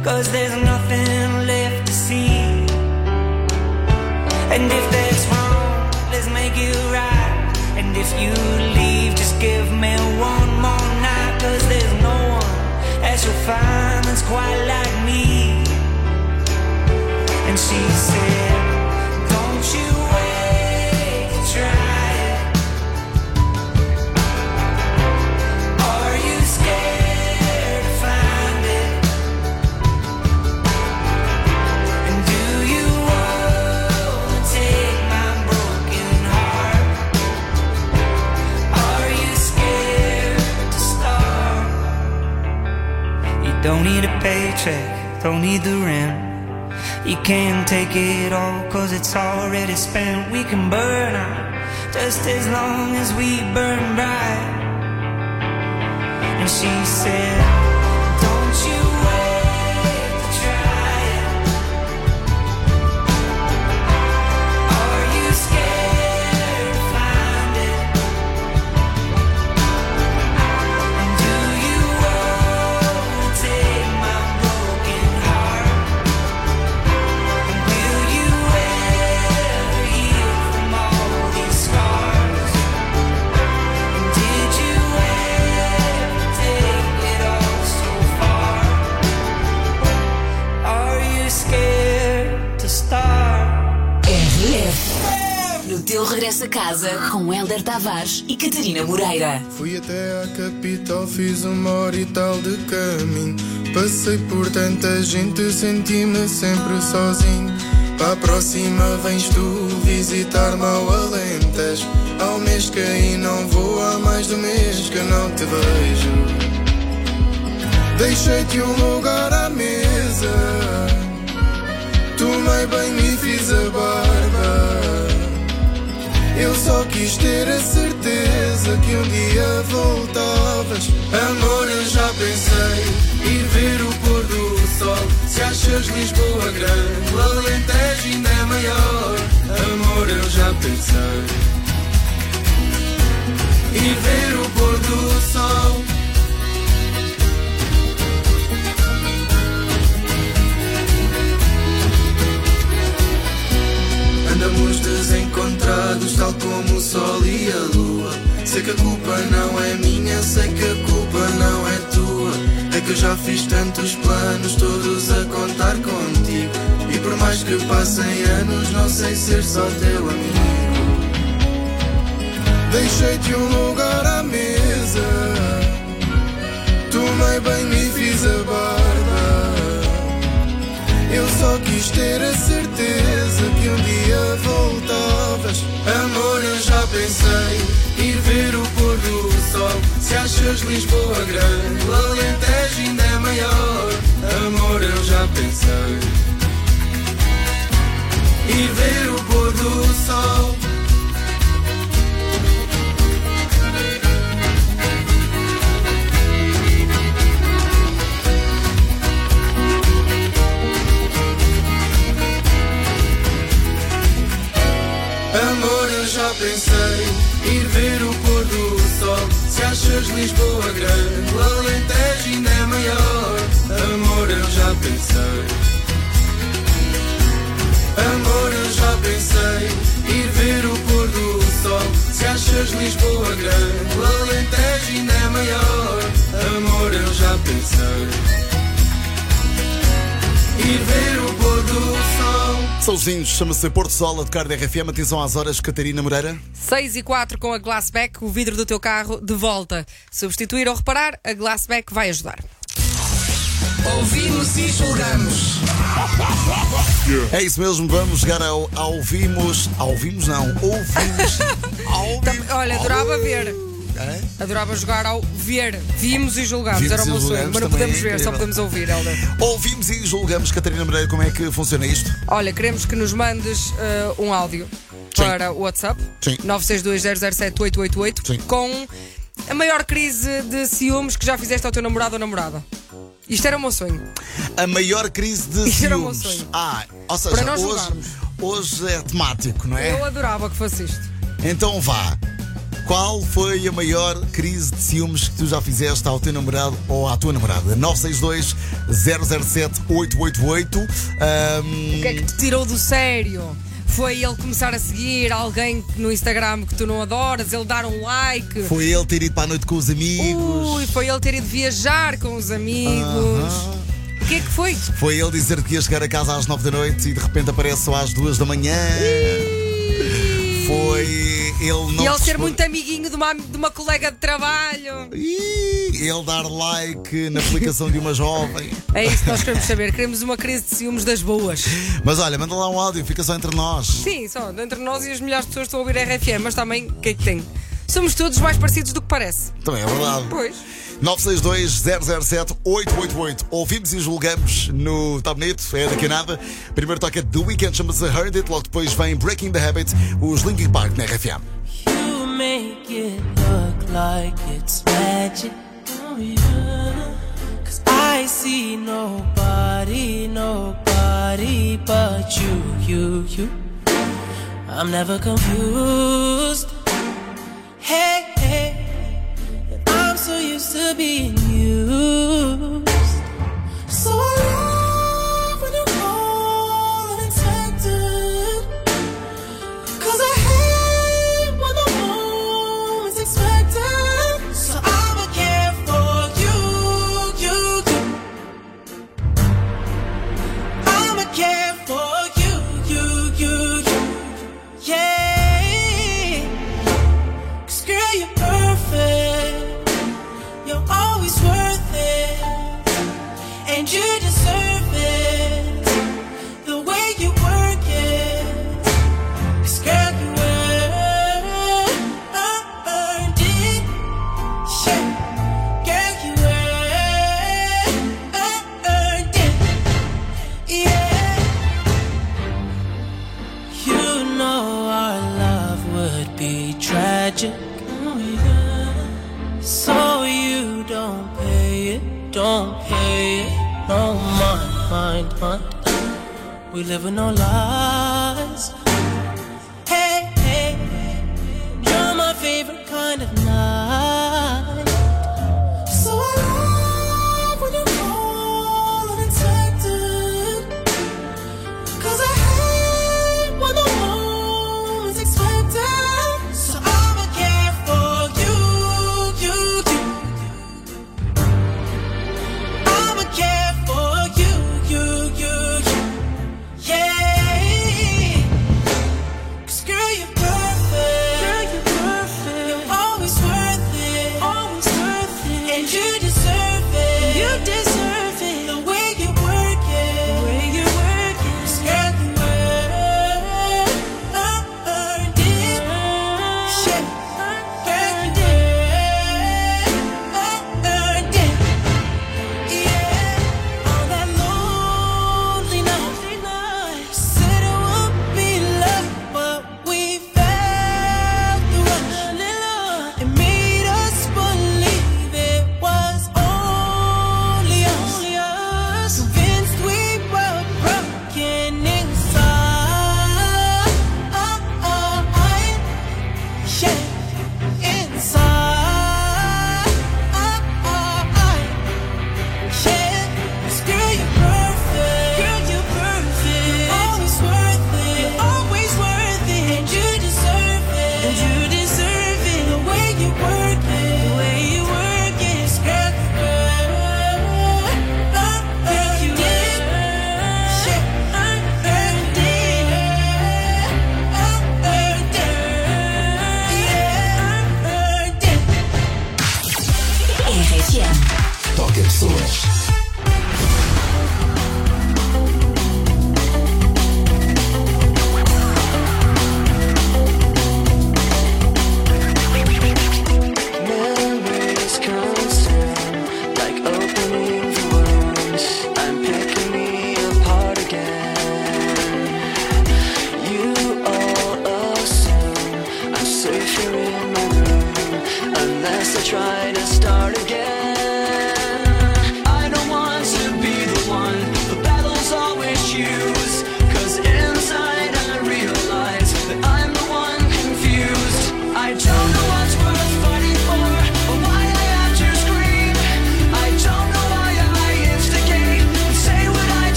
'cause there's nothing left to see. And if that's wrong, let's make it right. And if you leave, just give me one more night, 'cause there's no one else you'll find that's quite like me. And she said, don't you wait to try it. Are you scared to find it? And do you wanna take my broken heart? Are you scared to start? You don't need a paycheck, don't need the rent. You can't take it all, 'cause it's already spent. We can burn out just as long as we burn bright. And she said, don't you wait to try it. Are you scared to find it? And do you wanna take my broken heart? No teu regresso a casa com Hélder Tavares e Catarina Moreira. Fui até à capital, fiz 1 hora e tal de caminho. Passei por tanta gente, senti-me sempre sozinho. Para a próxima vens tu visitar-me ao Alentejo. Há um mês que aí não vou, há mais de 1 mês que não te vejo. Deixei-te um lugar à mesa, tomei banho e fiz a barba. Eu só quis ter a certeza que um dia voltavas. Amor, eu já pensei ir ver o pôr do sol. Se achas Lisboa grande, o Alentejo ainda é maior. Amor, eu já pensei ir ver o pôr do sol. Andamos desencontrados, tal como o sol e a lua. Sei que a culpa não é minha, sei que a culpa não é tua. É que eu já fiz tantos planos, todos a contar contigo. E por mais que passem anos, não sei ser só teu amigo. Deixei-te um lugar à mesa, tomei banho e fiz a barba. Eu só quis ter a certeza que um dia voltavas. Amor, eu já pensei ir ver o pôr do sol. Se achas Lisboa grande, o Alentejo ainda é maior. Amor, eu já pensei ir ver o pôr do sol. Amor, eu já pensei ir ver o pôr do sol. Se achas Lisboa grande, o Alentejo ainda é maior. Amor, eu já pensei. Amor, eu já pensei ir ver o pôr do sol. Se achas Lisboa grande, o Alentejo ainda é maior. Amor, eu já pensei ir ver o pôr do sol. São os vinhos, chama-se Porto Sol, a tocar da RFM. Atenção às horas, Catarina Moreira. 6:04 com a Glassback, o vidro do teu carro de volta. Substituir ou reparar, a Glassback vai ajudar. Ouvimos e julgamos. É isso mesmo, vamos chegar ao ouvimos. Ouvimos não, ouvimos. Olha, adorava ver. É? Adorava jogar ao ver. Vimos e julgamos, Vimos era o e meu sonho. julgamos Mas não também podemos é ver, só incrível. podemos ouvir, Helder. Ouvimos e julgamos, Catarina Moreira, como é que funciona isto? Olha, queremos que nos mandes um áudio para o WhatsApp. Sim. 962007888 Sim. com a maior crise de ciúmes que já fizeste ao teu namorado ou namorada. Isto era o meu sonho. A maior crise de Isto era o meu ciúmes. sonho. Ou seja, Para nós hoje é temático, não é? Eu adorava que fosse isto. Então vá. Qual foi a maior crise de ciúmes que tu já fizeste ao teu namorado ou à tua namorada? 962 007 888. O que é que te tirou do sério? Foi ele começar a seguir alguém no Instagram que tu não adoras, ele dar um like. Foi ele ter ido para a noite com os amigos. Foi ele ter ido viajar com os amigos. O que é que foi? Foi ele dizer que ia chegar a casa às 9 da noite e de repente aparece só às 2 da manhã. Foi ele não. E ele ser muito amiguinho de uma colega de trabalho. Ele dar like na aplicação de uma jovem. É isso que nós queremos saber. Queremos uma crise de ciúmes das boas. Mas olha, manda lá um áudio, fica só entre nós. Sim, só entre nós e as milhares de pessoas que estão a ouvir a RFM. Mas também, o que é que tem? Somos todos mais parecidos do que parece. Também é verdade. Pois. 962 007 888. Ouvimos e julgamos no Tá Bonito, é daqui a nada. Primeiro toca The Weeknd, chama-se Heard It. Logo depois vem Breaking the Habit, os Linkin Park na RFM. You make it look like it's magic, oh yeah. 'Cause I see nobody but you. I'm never confused. Hey, and I'm so used to being used. So I love when you call unexpected. 'Cause I hate when the moment's expected. So I'ma care for you. I'ma care for you. Yeah. 'Cause girl, you're perfect. You're always worth it. And you deserve it. The way you work it. 'Cause girl, you earned it. Yeah. Girl, you earned it. Yeah. You know our love would be tragic. Oh yeah. So you don't pay it. No mind. We live in no lies. Hey, you're my favorite kind of night. So I love when you call unexpected. 'Cause I hate when the moment's expected. So I'ma care for you. I'ma care for you. Yeah. 'Cause girl, you're perfect. You're always worth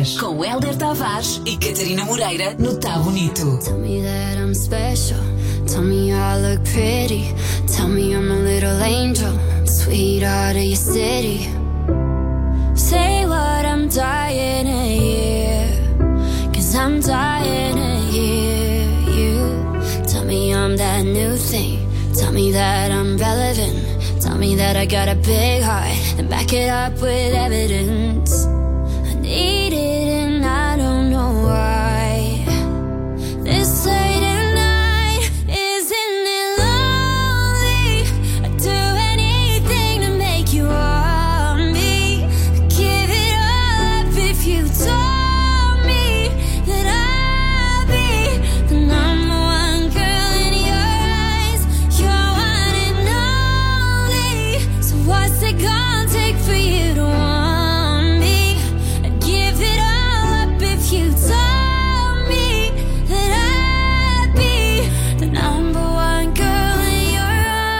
10 com Hélder Tavares e Catarina Moreira no Tá Bonito. Tell me that I'm special. Tell me I look pretty. Tell me I'm a little angel, sweetheart of your city. Say what I'm dying to hear, 'cause I'm dying to hear you. Tell me I'm that new thing. Tell me that I'm relevant. Tell me that I got a big heart and back it up with evidence. I need it and I don't know why. This late at night, isn't it lonely? I'd do anything to make you want me. I'd give it all up if you told me that I'd be the number one girl in your eyes. You're one and only. So what's it gonna take for you to want me? I'd give it all up if you told me that I'd be the number one girl in your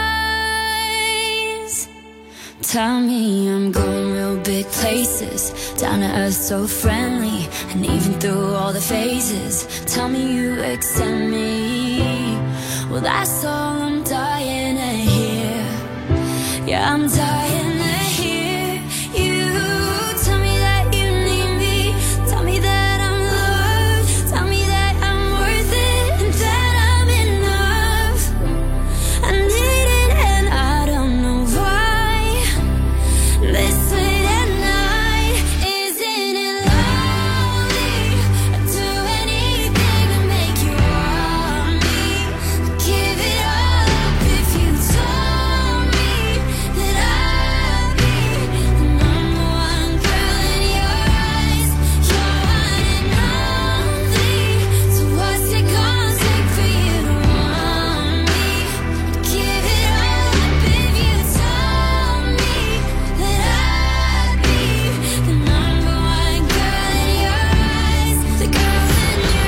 eyes. Tell me I'm going real big places, down to earth so friendly, and even through all the phases. Tell me you accept me. Well, that's all I'm dying to hear. Yeah, I'm dying to hear you. Tell me that you need me. Tell me that I'm loved. Tell me that I'm worth it and that I'm enough. I need it and I don't know why. This late at night, isn't it lonely? I'd do anything to make you want me. I'd give it all up if you told me that I'd be the number one girl in your eyes. You're one and only. So what's it gonna take for you to want me? I'd give it all up if you told me that I'd be the number one girl in your eyes. The girl in your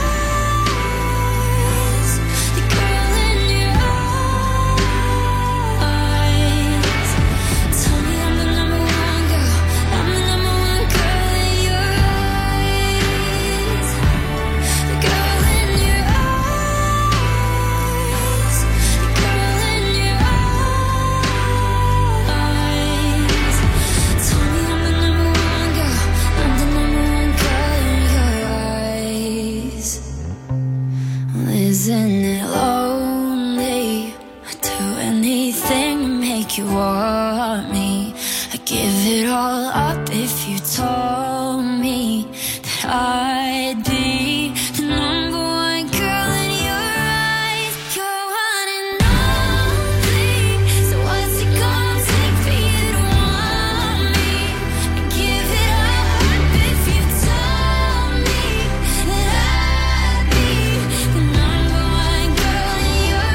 eyes. The girl in your eyes. Tell me I'm the number one girl. I'm the number one girl in your eyes. The girl in your eyes. The girl in your eyes. Tell me I'm the number one girl. I'm the number one girl in your eyes. Well, isn't it lonely? I'd do anything to make you want me. I'd give it all up if you told me that I'd be the number one girl in your eyes. You're one and only. So what's it gonna take for you to want me? I'd give it all up if you told me that I'd be the number one girl in your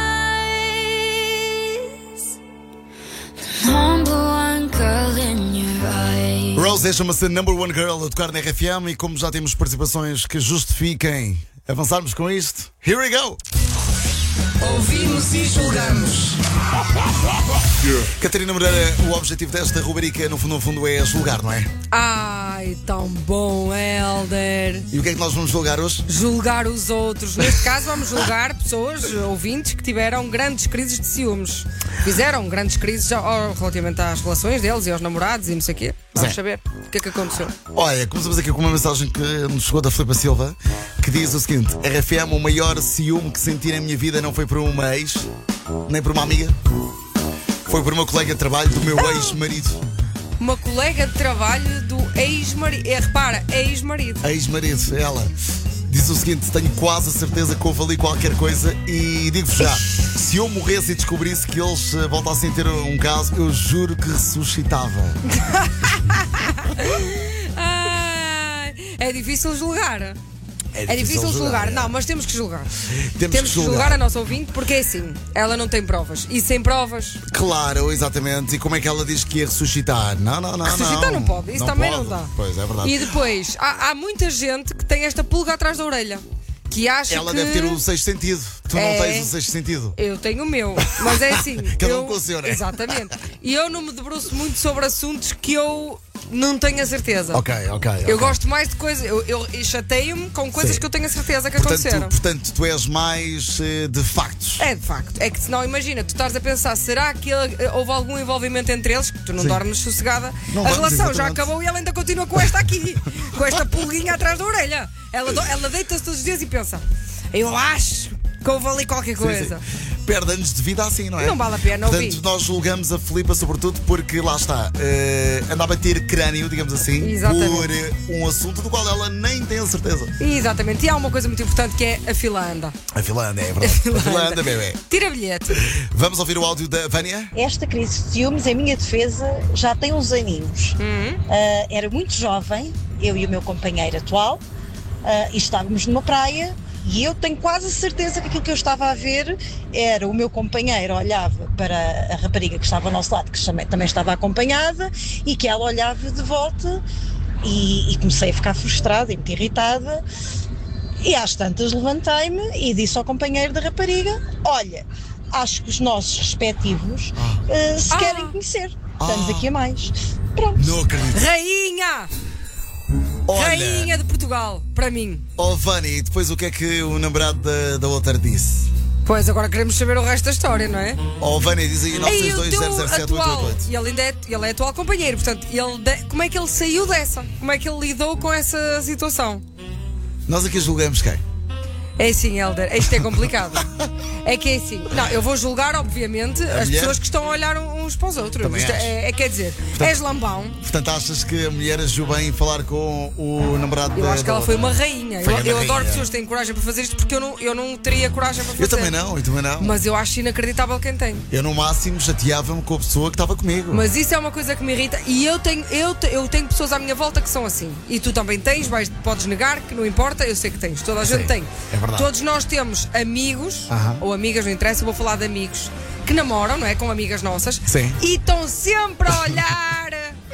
eyes. The number one girl in your eyes. Rose chama-se Number One Girl a tocar na RFM e como já temos participações que justifiquem avançarmos com isto, here we go! Ouvimos e julgamos. Catarina Moreira, o objetivo desta rubrica no fundo é julgar, não é? Ai, tão bom, Hélder. E o que é que nós vamos julgar hoje? Julgar os outros. Neste caso, vamos julgar pessoas, ouvintes, que tiveram grandes crises de ciúmes. Fizeram grandes crises relativamente às relações deles e aos namorados e não sei o quê. Vamos saber o que é que aconteceu. Olha, começamos aqui com uma mensagem que nos chegou da Filipa Silva, que diz o seguinte: RFM, o maior ciúme que senti na minha vida não foi por uma ex, nem por uma amiga. Foi por uma colega de trabalho do meu ex-marido. Uma colega de trabalho do ex-marido. Repara, ex-marido. Ex-marido, ela. Diz o seguinte: tenho quase a certeza que houve ali qualquer coisa e digo-vos já, se eu morresse e descobrisse que eles voltassem a ter um caso, eu juro que ressuscitava. É difícil julgar. É difícil julgar. Não, mas temos que julgar. Temos que julgar a nossa ouvinte porque é assim, ela não tem provas. E sem provas. Claro, exatamente. E como é que ela diz que ia ressuscitar? Não. Ressuscitar não pode, isso também pode. não dá. Pois, é verdade. E depois, há muita gente que tem esta pulga atrás da orelha. Que acha ela que... deve ter o sexto sentido. Tu não tens o sexto sentido. Eu tenho o meu. Mas é assim. Cada um com o seu, né? Exatamente. E eu não me debruço muito sobre assuntos que eu não tenho a certeza. Ok. Eu gosto mais de coisas. Eu chateio-me com coisas Sim. que eu tenho a certeza que aconteceram. Portanto, tu és mais de factos. É, de facto. É que senão, imagina, tu estás a pensar, será que houve algum envolvimento entre eles? Que tu não Sim. dormes sossegada. Não A dormes, relação já exatamente. acabou e ela ainda continua com esta aqui. Com esta pulguinha atrás da orelha. Ela deita-se todos os dias e pensa, eu acho que houve ali qualquer coisa. Sim. Perde anos de vida assim, não é? Não vale a pena Portanto, ouvir. nós julgamos a Filipa sobretudo porque lá está, anda a bater crânio, digamos assim, Exatamente. por um assunto do qual ela nem tem a certeza. Exatamente. E há uma coisa muito importante que é a fila anda. A fila anda, é verdade. A fila anda, bebê. Tira bilhete. Vamos ouvir o áudio da Vânia? Esta crise de ciúmes, em minha defesa, já tem uns aninhos. Era muito jovem, eu e o meu companheiro atual, e estávamos numa praia. E eu tenho quase certeza que aquilo que eu estava a ver era o meu companheiro olhava para a rapariga que estava ao nosso lado, que também estava acompanhada, e que ela olhava de volta, e comecei a ficar frustrada e muito irritada. E às tantas levantei-me e disse ao companheiro da rapariga: olha, acho que os nossos respectivos se querem conhecer. Estamos aqui a mais. Pronto. Não acredito. Rainha! Olha, Rainha de Portugal, para mim. Vânia, e depois o que é que o namorado da outra disse? Pois, agora queremos saber o resto da história, não é? Vânia, diz aí Ei, o teu 962 atual, 007 e ele é atual companheiro, portanto, como é que ele saiu dessa? Como é que ele lidou com essa situação? Nós aqui julgamos quem? É assim, Helder, isto é complicado. É que é assim. Não, eu vou julgar, obviamente, as mulher? pessoas que estão a olhar uns para os outros. Também Isto acho. quer dizer, és lambão. Portanto, achas que a mulher agiu bem em falar com o namorado Eu da acho que ela outra? foi uma rainha. Foi Eu uma adoro rainha. pessoas que têm coragem para fazer isto porque eu não teria coragem para fazer. Eu também não. Mas eu acho inacreditável quem tem. Eu no máximo chateava-me com a pessoa que estava comigo. Mas isso é uma coisa que me irrita e eu tenho pessoas à minha volta que são assim. E tu também tens, podes negar que não importa, eu sei que tens, toda a gente Sim, tem. é verdade. Todos nós temos amigos, Aham. ou amigas, não interessa, eu vou falar de amigos que namoram, não é? Com amigas nossas. Sim. E estão sempre a olhar,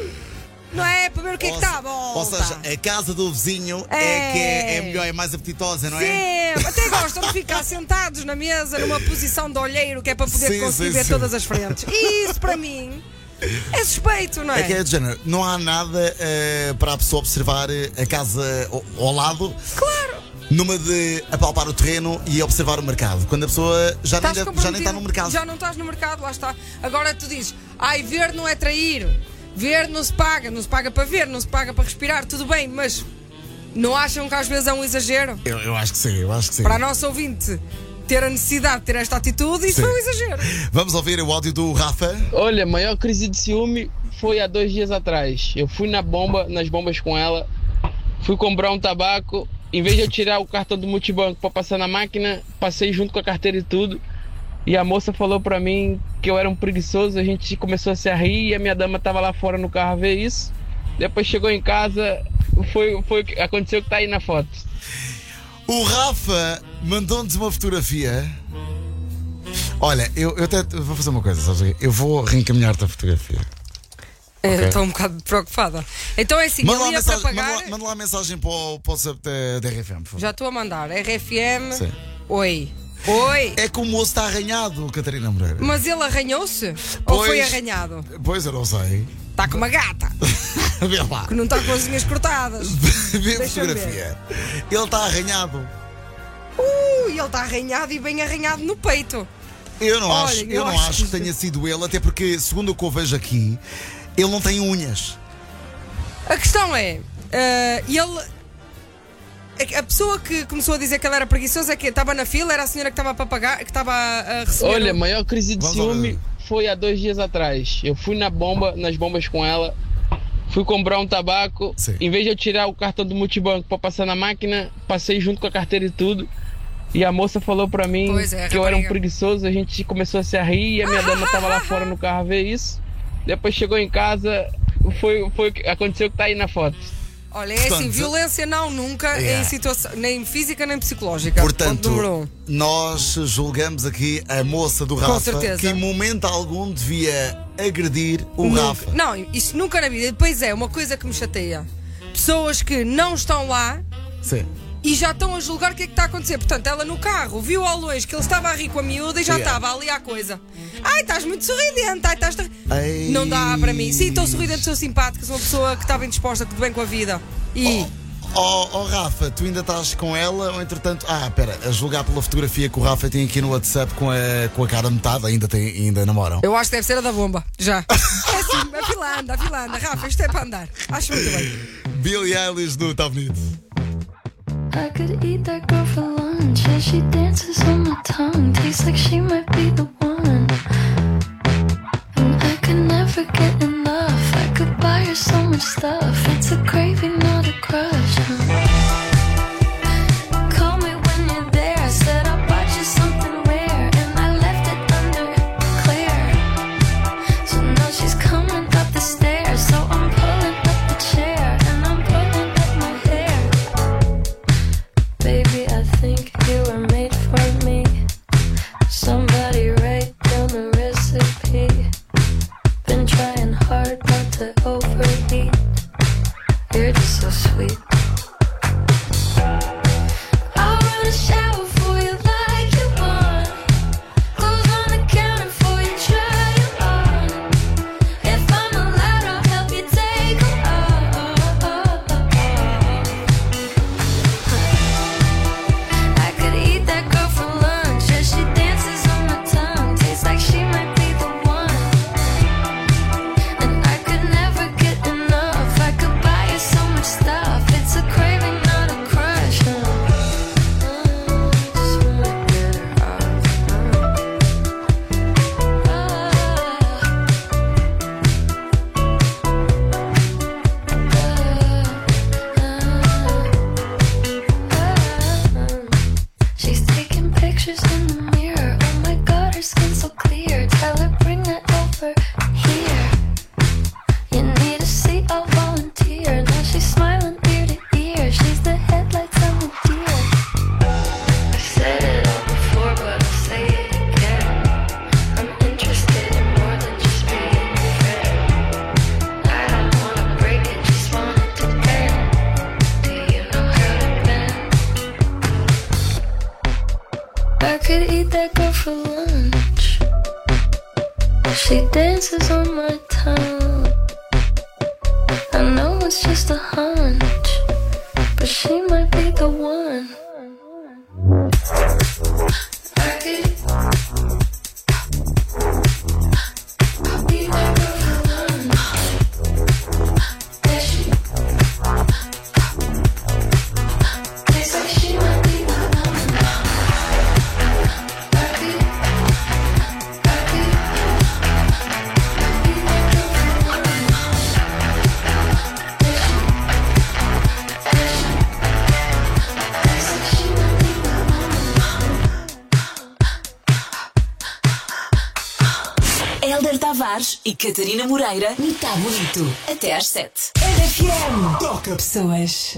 não é? Para ver o que é que está à volta. Ou seja, a casa do vizinho é que é melhor, é mais apetitosa, não é? Sempre. Até gostam de ficar sentados na mesa numa posição de olheiro que é para poder Sim, conseguir sim, ver sim. todas as frentes. E isso para mim é suspeito, não é? É que é de género, não há nada para a pessoa observar a casa ao lado. Claro. Numa de apalpar o terreno e observar o mercado. Quando a pessoa já nem está no mercado. Já não estás no mercado, lá está. Agora tu dizes, ver não é trair. Ver não se paga para ver, não se paga para respirar, tudo bem, mas não acham que às vezes é um exagero? Eu acho que sim, Para a nossa ouvinte ter a necessidade de ter esta atitude, isso Sim. foi um exagero. Vamos ouvir o áudio do Rafa. Olha, a maior crise de ciúme foi há 2 dias atrás. Eu fui nas bombas com ela, fui comprar um tabaco. Em vez de eu tirar o cartão do multibanco para passar na máquina, passei junto com a carteira e tudo. E a moça falou pra mim que eu era um preguiçoso, a gente começou a se rir e a minha dama tava lá fora no carro a ver isso. Depois chegou em casa, aconteceu o que tá aí na foto. O Rafa mandou-nos uma fotografia. Olha, eu até vou fazer uma coisa, sabes? Eu vou reencaminhar-te a fotografia. Eu estou um bocado preocupada. Então é assim, Manda lá, eu ia para mensagem, pagar. manda lá a mensagem para o WhatsApp da RFM, por favor. Já estou a mandar. RFM. Sim. Oi. É que o moço está arranhado, Catarina Moreira. Mas ele arranhou-se? Ou Pois. foi arranhado? Pois, eu não sei. Está com uma gata, Vê lá. que não está com as unhas cortadas. Vê a Deixa-me fotografia. Ele está arranhado. Ele está arranhado e bem arranhado no peito. Eu não Olha, acho, eu eu não acho acho que que- tenha sido ele, até porque, segundo o que eu vejo aqui, ele não tem unhas. A questão é, a pessoa que começou a dizer que ele era preguiçoso é que estava na fila, era a senhora que estava para pagar, que estava a receber. Olha, a maior crise de Vamos ciúme ouvir. foi há 2 dias atrás. Eu fui nas bombas com ela, fui comprar um tabaco. Sim. Em vez de eu tirar o cartão do multibanco para passar na máquina, passei junto com a carteira e tudo. E a moça falou pra mim Pois é, que eu era um rapariga. preguiçoso, a gente começou a se rir e a minha dama tava lá fora no carro a ver isso. Depois chegou em casa, aconteceu o que tá aí na foto. Olha, é Portanto, assim, violência não, nunca, Yeah. em situação, nem física nem psicológica. Portanto, Ponto número 1. nós julgamos aqui a moça do Rafa, certeza. que em momento algum devia agredir o Rafa. Não, isso nunca na vida. Depois é uma coisa que me chateia. Pessoas que não estão lá Sim. e já estão a julgar o que é que está a acontecer. Portanto, ela no carro viu ao longe que ele estava a rir com a miúda e já estava ali à coisa. Ai, estás muito sorridente. Ai, estás... Não dá para mim. Sim, estou sorridente, sou simpática, sou uma pessoa que está bem disposta, que bem com a vida. E... Rafa, tu ainda estás com ela ou entretanto... espera, a julgar pela fotografia que o Rafa tem aqui no WhatsApp com a cara metade, ainda namoram? Eu acho que deve ser a da bomba, já. É assim, a fila anda. Rafa, isto é para andar. Acho muito bem. Billie Eilish do Tá Bonito. I could eat that girl for lunch as she dances on my tongue. Tastes like she might be the one. And I could never get enough. I could buy her so much stuff. It's a craving, not a crush. Call me when you're there. I said I bought you something rare, and I left it under clear. So now she's coming up the stairs. So I'm pulling up the chair, and I'm pulling up my hair. Baby, I think you were made for me. Somebody write down the recipe. Been trying hard not to overeat. You're just so sweet. I'll run a shower for you like you want. Clothes on the counter for you, try it on. If I'm allowed, I'll help you take them off. I could eat that girl for lunch as she dances on my tongue. Tastes like she might be the one. And I could never get enough. I could buy you so much stuff. It's a craving, not a crush. Just wanna get her off. She's taking pictures in the mirror. Oh my god, her skin's so clear. Tell her bring that over here. You need a seat, I'll volunteer. Now she's smiling ear to ear. She's the headlights on the deer. I've said it all before, but I'll say it again. I'm interested in more than just being your friend. I don't wanna break it, just want it to bend. Do you know how to bend? I could eat that girl for lunch. She dances on my tongue. I know it's just a hunch, but she might be the one. I could eat that girl for lunch. Yeah, she tastes like she might be the one. I could eat that girl for lunch. Hélder Tavares e Catarina Moreira no Tá Bonito. Até às 7. RFM. Toca pessoas.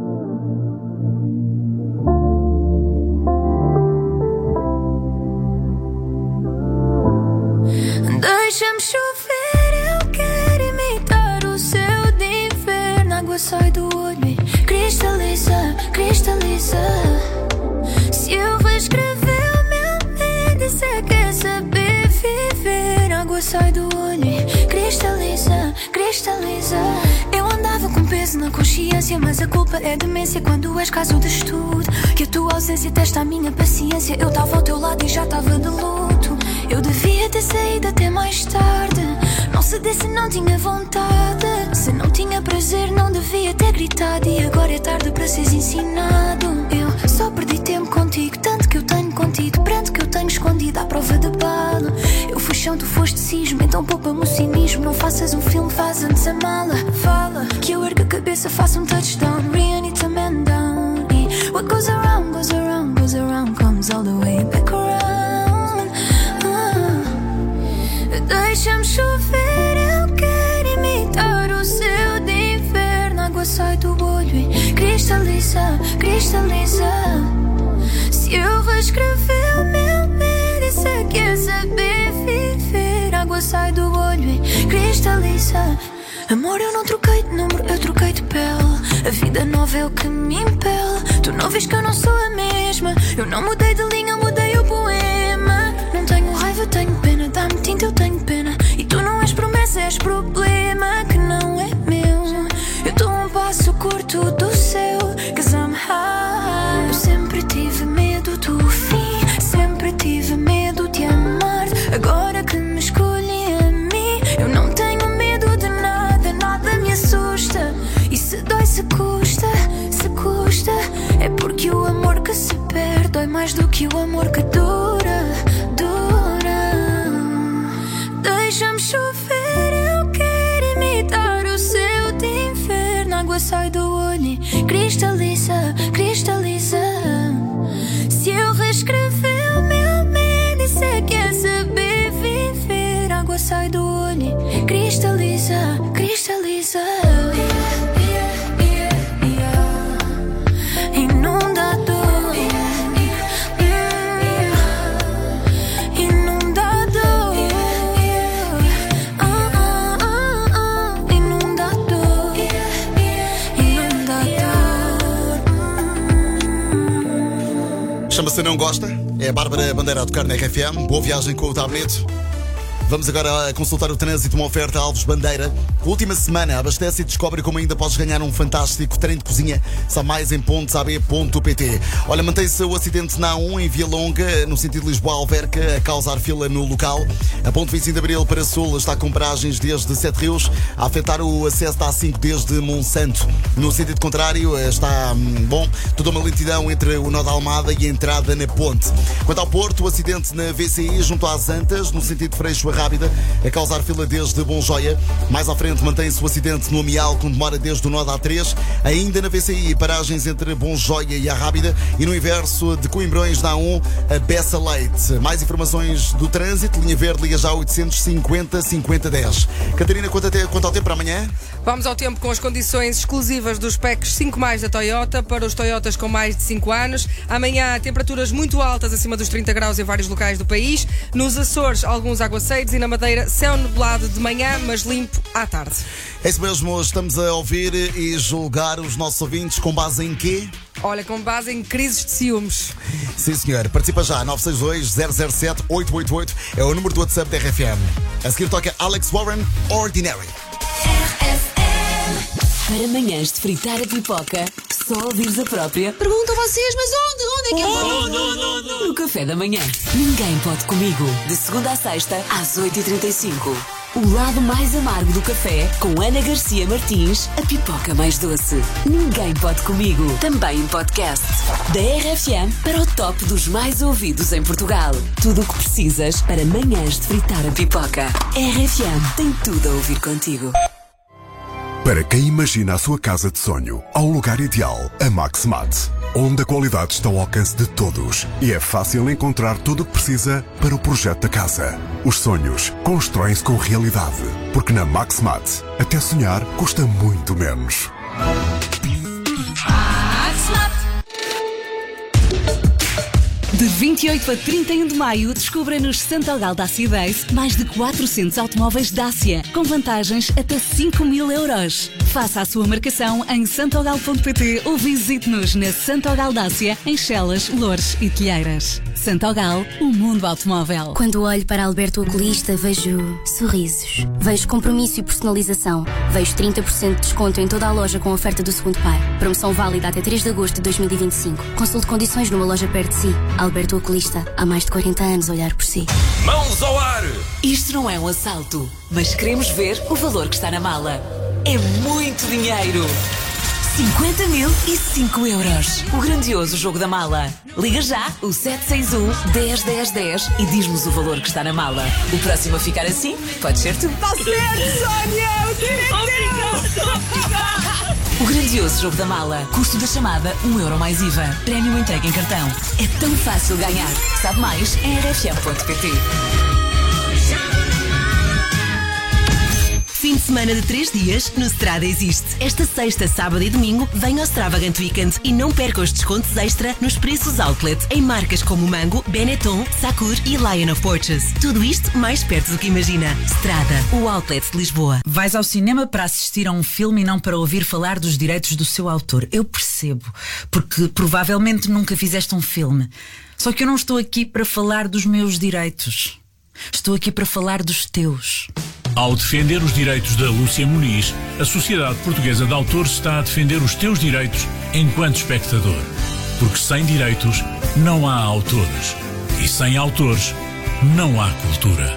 Deixa-me chover, eu quero imitar o céu de inverno. A água sai do olho e cristaliza, cristaliza. Se eu reescrever o meu índice, quer saber viver. A água sai do olho e cristaliza, cristaliza. Eu andava com peso na consciência, mas a culpa é demência quando és caso de estudo. Que a tua ausência testa a minha paciência. Eu estava ao teu lado e já estava de luto. Eu devia ter saído até mais tarde. Não cedesse, não tinha vontade. Se não tinha prazer, não devia ter gritado. E agora é tarde para seres ensinado. Eu só perdi tempo contigo, tanto que eu tenho contido, pranto que eu tenho escondido à prova de bala. Eu fui chão, tu foste cismo, então poupa-me o cinismo. Não faças um filme, faz antes a mala. Fala, que eu ergo a cabeça, faço um touchdown. Rian, it's a man down. E what goes around, goes around, goes around, comes all the way back around. Deixa-me chover, eu quero imitar o céu de inverno. A água sai do olho e cristaliza, cristaliza. Se eu reescrever o meu índice, quer saber viver. A água sai do olho e cristaliza. Amor, eu não troquei de número, eu troquei de pele. A vida nova é o que me impele. Tu não vês que eu não sou a mesma. Eu não mudei de linha, mudei o poema. Não tenho raiva, eu tenho pena. Dá-me tinta, eu tenho pena. E tu não és promessa, és problema que não é meu. Eu estou um passo curto do seu, 'cause I'm high. Eu sempre tive medo do fim, sempre tive medo de amar. Agora que me escolhi a mim, eu não tenho medo de nada, nada me assusta. E se dói, se custa, é porque o amor que se perde dói mais do que o amor que dura, dura. Deixa-me chover, eu quero imitar o céu de inferno. A água sai do olho e cristaliza, cristaliza. Se eu reescrever o meu medo, isso é que é saber viver. A água sai do olho e cristaliza, cristaliza. Inundador, inundador, inundador, inundador. Chama-se Não Gosta. É a Bárbara Bandeira a tocar na RFM. Boa viagem com o tablet. Vamos agora a consultar o trânsito, uma oferta a Alves Bandeira. Última semana, abastece e descobre como ainda podes ganhar um fantástico trem de cozinha. Sabe mais em pontesab.pt. Olha, mantém-se o acidente na A1 em Via Longa, no sentido Lisboa-Alverca, a causar fila no local. A ponte 25 de Abril para Sul está com paragens desde Sete Rios, a afetar o acesso da A5 desde Monsanto. No sentido contrário, está bom, toda uma lentidão entre o nó da Almada e a entrada na ponte. Quanto ao Porto, o acidente na VCI junto às Antas, no sentido Freixo a Rábida, a causar fila desde Bonjoia. Mais à frente mantém-se o acidente no Amial, com demora desde o nó da A3. Ainda na VCI, paragens entre Bonjoia e a Rábida. E no inverso de Coimbrões na A1, a Bessa Leite. Mais informações do trânsito, linha verde, liga já 850 5010. Catarina, quanto ao tempo para amanhã? Vamos ao tempo com as condições exclusivas dos PECs 5+, da Toyota, para os Toyotas com mais de 5 anos. Amanhã, temperaturas muito altas, acima dos 30 graus em vários locais do país. Nos Açores, alguns aguaceiros, e na Madeira, céu nublado de manhã, mas limpo à tarde. É isso mesmo, estamos a ouvir e julgar os nossos ouvintes com base em quê? Olha, com base em crises de ciúmes. Sim, senhor. Participa já. 962-007-888 é o número do WhatsApp da RFM. A seguir toca Alex Warren, Ordinary. Para manhãs de fritar a pipoca, só ouvires a própria. Perguntam vocês, mas onde? Onde é que eu vou? No café da manhã. Ninguém pode comigo. De segunda à sexta, às 8h35. O lado mais amargo do café, com Ana Garcia Martins, a pipoca mais doce. Ninguém pode comigo. Também em podcast. Da RFM para o top dos mais ouvidos em Portugal. Tudo o que precisas para manhãs de fritar a pipoca. RFM tem tudo a ouvir contigo. Para quem imagina a sua casa de sonho, há um lugar ideal, a Maxmat, onde a qualidade está ao alcance de todos e é fácil encontrar tudo o que precisa para o projeto da casa. Os sonhos constroem-se com realidade, porque na Maxmat, até sonhar custa muito menos. De 28 a 31 de maio, descubra nos Santogal Dacia Days mais de 400 automóveis Dacia, com vantagens até 5.000 euros. Faça a sua marcação em santogal.pt ou visite-nos na Santogal Dacia, em Chelas, Loures e Telheiras. Santogal, o mundo automóvel. Quando olho para Alberto Oculista, vejo sorrisos. Vejo compromisso e personalização. Vejo 30% de desconto em toda a loja com oferta do segundo par. Promoção válida até 3 de agosto de 2025. Consulte condições numa loja perto de si. Alberto Oculista, há mais de 40 anos a olhar por si. Mãos ao ar! Isto não é um assalto, mas queremos ver o valor que está na mala. É muito dinheiro! 50.005 euros. O grandioso jogo da mala. Liga já o 761-10-10-10 e diz-nos o valor que está na mala. O próximo a ficar assim pode ser tu. Está certo, Sónia! Obrigado! O grandioso jogo da mala. Custo da chamada 1 euro mais IVA. Prémio entregue em cartão. É tão fácil ganhar. Sabe mais em rfm.pt. Fim de semana semana de 3 dias no Strada existe. Esta sexta, sábado e domingo vem ao Stravagant Weekend e não perca os descontos extra nos preços outlet em marcas como Mango, Benetton, Sakur e Lion of Porches. Tudo isto mais perto do que imagina. Strada, o outlet de Lisboa. Vais ao cinema para assistir a um filme e não para ouvir falar dos direitos do seu autor. Eu percebo, porque provavelmente nunca fizeste um filme. Só que eu não estou aqui para falar dos meus direitos. Estou aqui para falar dos teus. Ao defender os direitos da Lúcia Muniz, a Sociedade Portuguesa de Autores está a defender os teus direitos enquanto espectador. Porque sem direitos não há autores. E sem autores não há cultura.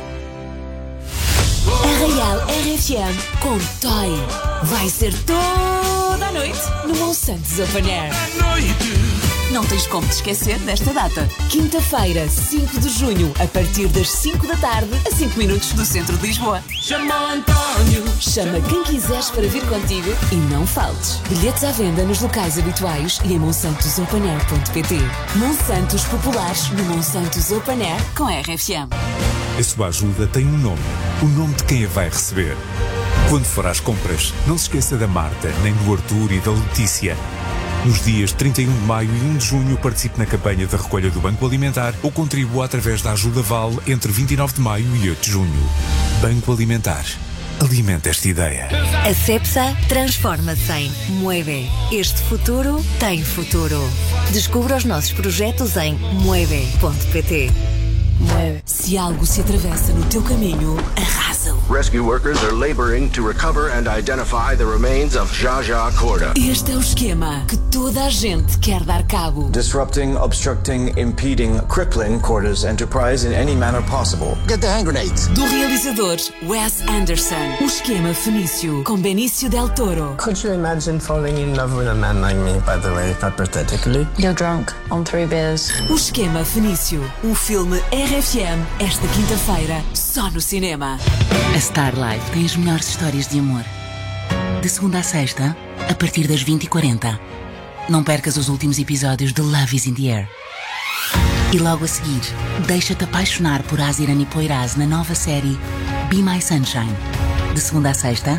Arraial RFM com Toy. Vai ser toda a noite no Monsantos Open Air. Não tens como te esquecer desta data. Quinta-feira, 5 de junho, a partir das 5 da tarde, a 5 minutos do centro de Lisboa. Chama António. Chama quem quiseres para vir contigo e não faltes. Bilhetes à venda nos locais habituais e em monsantosopenair.pt. Monsantos Populares no Monsantos Open Air com RFM. A sua ajuda tem um nome. O nome de quem a vai receber. Quando for às compras, não se esqueça da Marta, nem do Arthur e da Letícia. Nos dias 31 de maio e 1 de junho participe na campanha da recolha do Banco Alimentar ou contribua através da Ajuda Vale entre 29 de maio e 8 de junho. Banco Alimentar. Alimenta esta ideia. A Cepsa transforma-se em Mueve. Este futuro tem futuro. Descubra os nossos projetos em mueve.pt. Se algo se atravessa no teu caminho, arrasa-o. Rescue workers are laboring to recover and identify the remains of Jaja Corda. Este é o esquema que toda a gente quer dar cabo. Disrupting, obstructing, impeding, crippling Corda's enterprise in any manner possible. Get the hand grenades. Do realizador Wes Anderson. O esquema fenício com Benício Del Toro. Could you imagine falling in love with a man like me, by the way, hypothetically? You're drunk on 3 beers. O esquema fenício. Um filme RFM esta quinta-feira, só no cinema. A Star Life tem as melhores histórias de amor. De segunda a sexta, a partir das 20h40. Não percas os últimos episódios de Love is in the Air. E logo a seguir, deixa-te apaixonar por Azirani Poiraz na nova série Be My Sunshine. De segunda a sexta,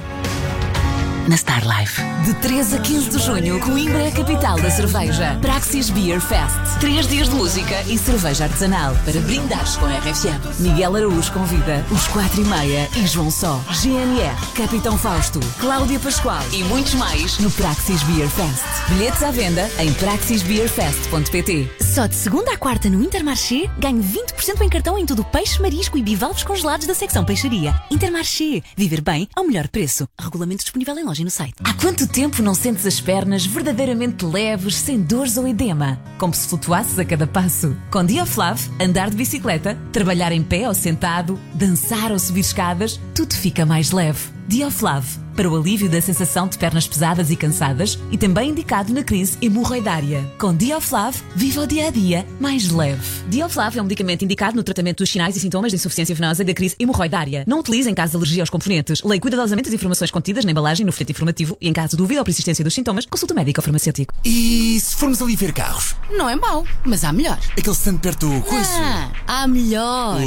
na Star Life. De 13 a 15 de junho, Coimbra é a capital da cerveja. Praxis Beer Fest. 3 dias de música e cerveja artesanal para brindares com a RFM. Miguel Araújo convida os 4:30 e João Só, GNR, Capitão Fausto, Cláudia Pascoal e muitos mais no Praxis Beer Fest. Bilhetes à venda em praxisbeerfest.pt. Só de segunda à quarta no Intermarché, ganho 20% em cartão em tudo peixe, marisco e bivalves congelados da secção peixaria. Intermarché. Viver bem ao melhor preço. Regulamento disponível em loja e no site. Há quanto tempo não sentes as pernas verdadeiramente leves, sem dores ou edema? Como se flutuasses a cada passo. Com Diaflav, andar de bicicleta, trabalhar em pé ou sentado, dançar ou subir escadas, tudo fica mais leve. Diaflav, para o alívio da sensação de pernas pesadas e cansadas e também indicado na crise hemorroidária. Com Diaflav, viva o dia-a-dia mais leve. Diaflav é um medicamento indicado no tratamento dos sinais e sintomas de insuficiência venosa e da crise hemorroidária. Não utilize em caso de alergia aos componentes. Leia cuidadosamente as informações contidas na embalagem no folheto informativo e em caso de dúvida ou persistência dos sintomas, consulte o médico ou farmacêutico. E se formos ali ver carros? Não é mau, mas há melhor. Aquele stand perto do coiso? Há melhor.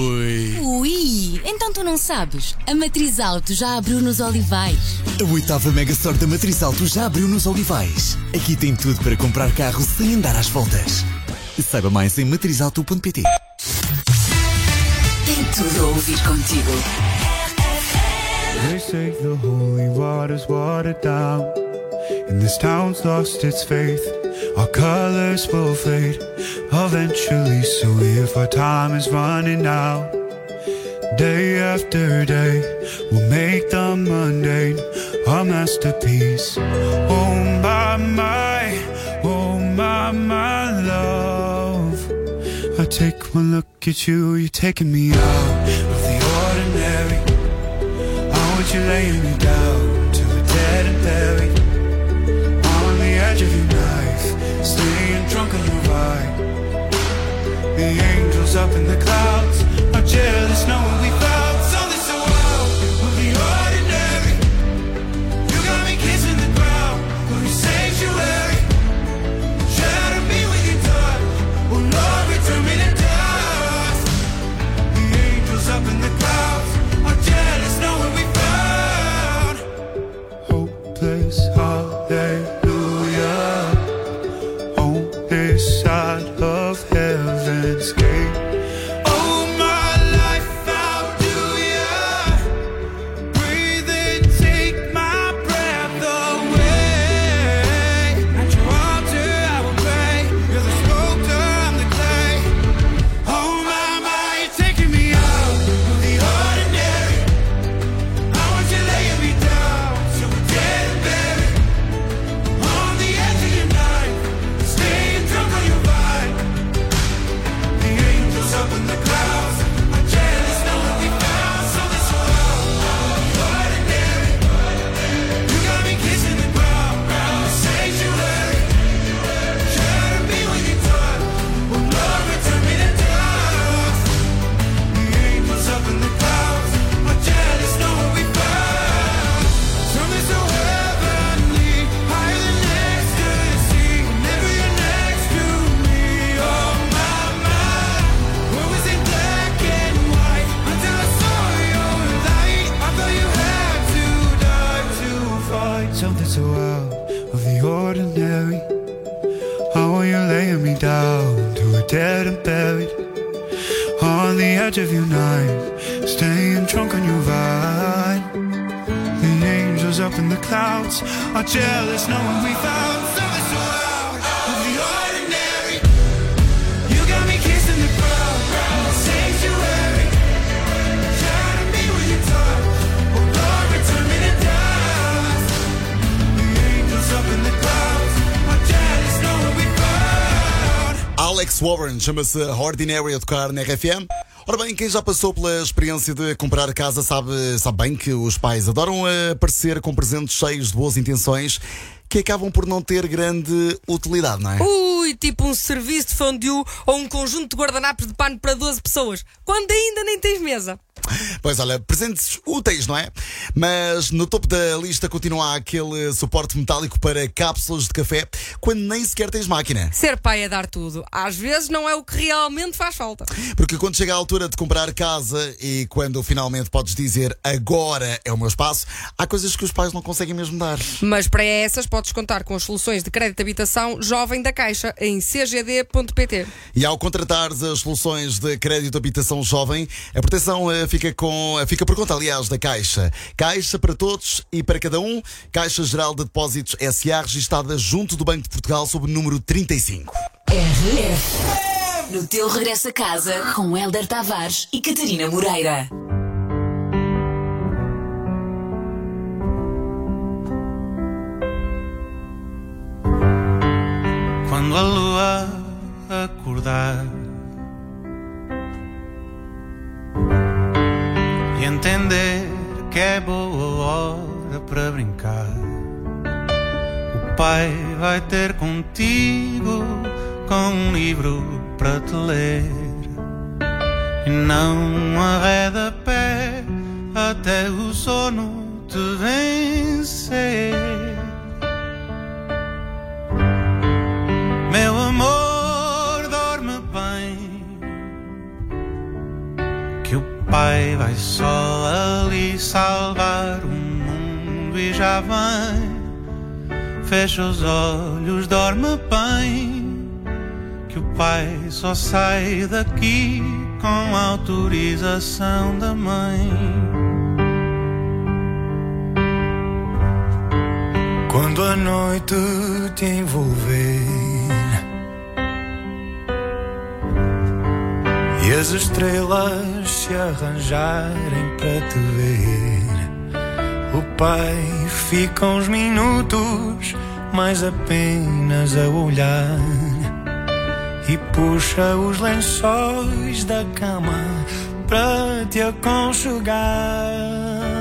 Ui. Então tu não sabes. A Matriz Auto já abriu nos Olivais. A 8ª Mega Store da Matriz Auto já abriu nos Olivais. Aqui tem tudo para comprar carro sem andar às voltas. Saiba mais em matrizauto.pt. Tem tudo a ouvir contigo. They say the holy water's watered down, and this town's lost its faith. Our colors will fade eventually, so if our time is running out, day after day, we'll make the mundane our masterpiece. Oh my love, I take one look at you, you're taking me out of the ordinary. How would you lay me down to the dead and buried? On the edge of your knife, staying drunk on your ride. The angels up in the clouds are jealous knowing we found something so wild. We'll be ordinary. You got me kissing the ground, we'll be sanctuary. Shatter me with your touch, oh Lord, return me to dust. The angels up in the clouds are jealous knowing we found something so out of the ordinary. How are you laying me down to a dead and buried on the edge of your night, staying drunk on your vine. The angels up in the clouds are jealous knowing we found something so out of the ordinary. You got me kissing the ground, the sanctuary. Shining me with your touch, oh Lord, return me to dust. The angels up in the clouds are jealous knowing we found. Alex Warren, chama-se Ordinary, a tocar na RFM. Ora bem, quem já passou pela experiência de comprar casa sabe bem que os pais adoram aparecer com presentes cheios de boas intenções que acabam por não ter grande utilidade, não é? Ui, tipo um serviço de fondue ou um conjunto de guardanapos de pano para 12 pessoas, quando ainda nem tens mesa. Pois olha, presentes úteis, não é? Mas no topo da lista continua aquele suporte metálico para cápsulas de café quando nem sequer tens máquina. Ser pai é dar tudo. Às vezes não é o que realmente faz falta. Porque quando chega a altura de comprar casa e quando finalmente podes dizer agora é o meu espaço, há coisas que os pais não conseguem mesmo dar. Mas para essas podes contar com as soluções de crédito de habitação Jovem da Caixa em cgd.pt. E ao contratares as soluções de crédito de habitação Jovem, a proteção fica por conta, aliás, da Caixa. Caixa para todos e para cada um. Caixa Geral de Depósitos S.A. registada junto do Banco de Portugal sob o número 35. RF. No teu regresso a casa com Hélder Tavares e Catarina Moreira. Quando a lua acordar e entender que é boa hora para brincar, o pai vai ter contigo com um livro para te ler e não arreda pé até o sono te vencer. Meu amor, dorme bem, que o pai vai só ali salvar o mundo e já vem. Fecha os olhos, dorme bem, que o pai só sai daqui com autorização da mãe. Quando a noite te envolver e as estrelas se arranjarem para te ver, o pai fica uns minutos mais apenas a olhar e puxa os lençóis da cama para te aconchegar.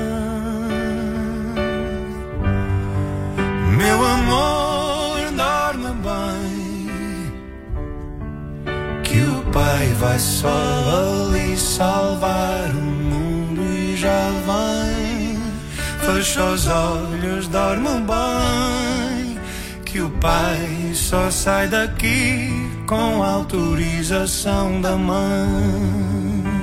Meu amor, dorme bem, que o pai vai só ali salvar o mundo e já vem. Fecha os olhos, dorme bem, que o pai só sai daqui com autorização da mãe.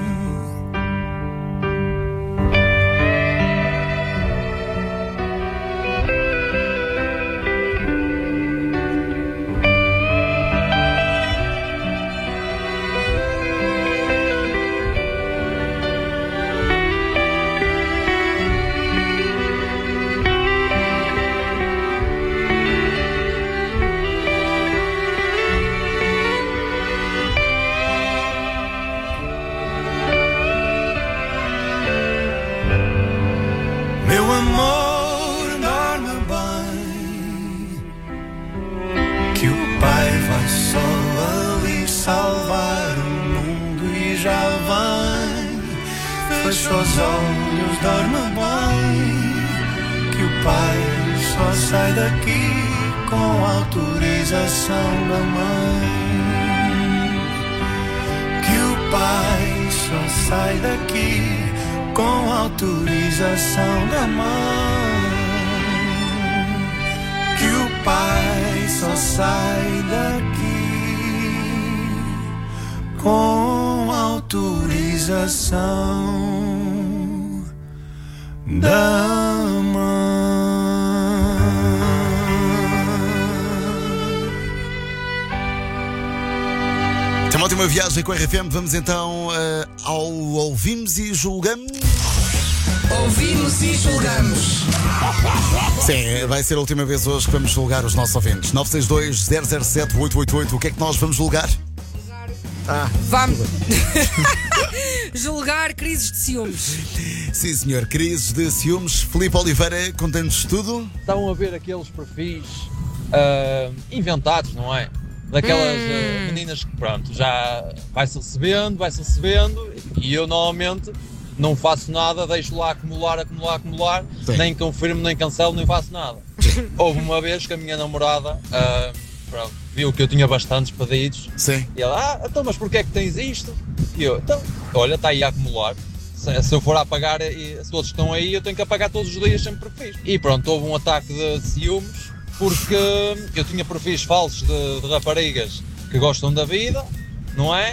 Fecha os olhos, dorme bem, que o pai só sai daqui com autorização da mãe. Que o pai só sai daqui com autorização da mãe. Que o pai só sai daqui com autorização da mãe. Ótima viagem com a RFM. Vamos então ao Ouvimos e Julgamos. Ouvimos e julgamos. Sim, vai ser a última vez hoje que vamos julgar os nossos ouvintes. 962-007-888. O que é que nós vamos julgar? Vamos julgar crises de ciúmes. Sim, senhor, crises de ciúmes. Filipe Oliveira, conta-nos tudo. Estavam a ver aqueles perfis inventados, não é? Daquelas meninas que, pronto, já vai-se recebendo, e eu normalmente não faço nada, deixo lá acumular, sim, nem confirmo, nem cancelo, nem faço nada. Houve uma vez que a minha namorada pronto, viu que eu tinha bastantes pedidos. Sim. E ela, então, mas porquê é que tens isto? E eu, então, olha, está aí a acumular. Se eu for a apagar, e se todos estão aí, eu tenho que apagar todos os dias, sempre perfis. E pronto, houve um ataque de ciúmes, porque eu tinha perfis falsos de raparigas que gostam da vida, não é?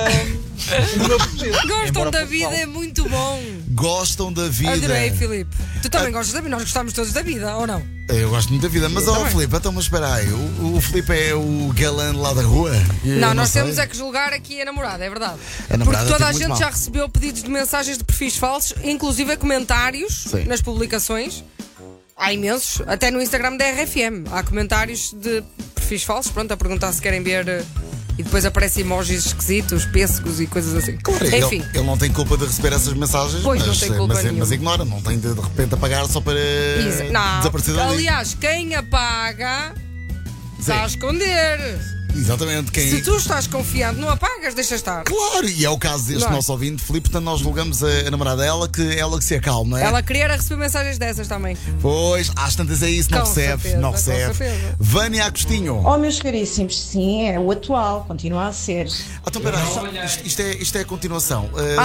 Gostam da vida é muito bom. Gostam da vida. Adorei, Filipe. Tu também gostas da vida? Nós gostamos todos da vida, ou não? Eu gosto muito da vida, mas Filipe, então, mas espera aí, o Filipe é o galã lá da rua? Não, nós temos é que julgar aqui a namorada, é verdade. Namorada, porque toda a gente já recebeu pedidos de mensagens de perfis falsos, inclusive comentários, sim, nas publicações. Há imensos, até no Instagram da RFM. Há comentários de perfis falsos, pronto, a perguntar se querem ver. E depois aparecem emojis esquisitos, pêssegos e coisas assim. Claro, enfim. Ele não tem culpa de receber essas mensagens, pois, não tem culpa mas ignora, não tem de repente apagar só para desaparecer dali. Aliás, quem apaga está a esconder. Exatamente. Se tu estás confiante, não apagas, deixa estar. Claro, e é o caso deste nosso ouvinte, Filipe, portanto nós julgamos a namorada dela que se acalma, não é? Ela queria receber mensagens dessas também. Pois, às tantas é isso, não recebe. Vânia Agostinho. Oh, meus caríssimos, sim, é o atual, continua a ser. Então, peraí, isto é a continuação.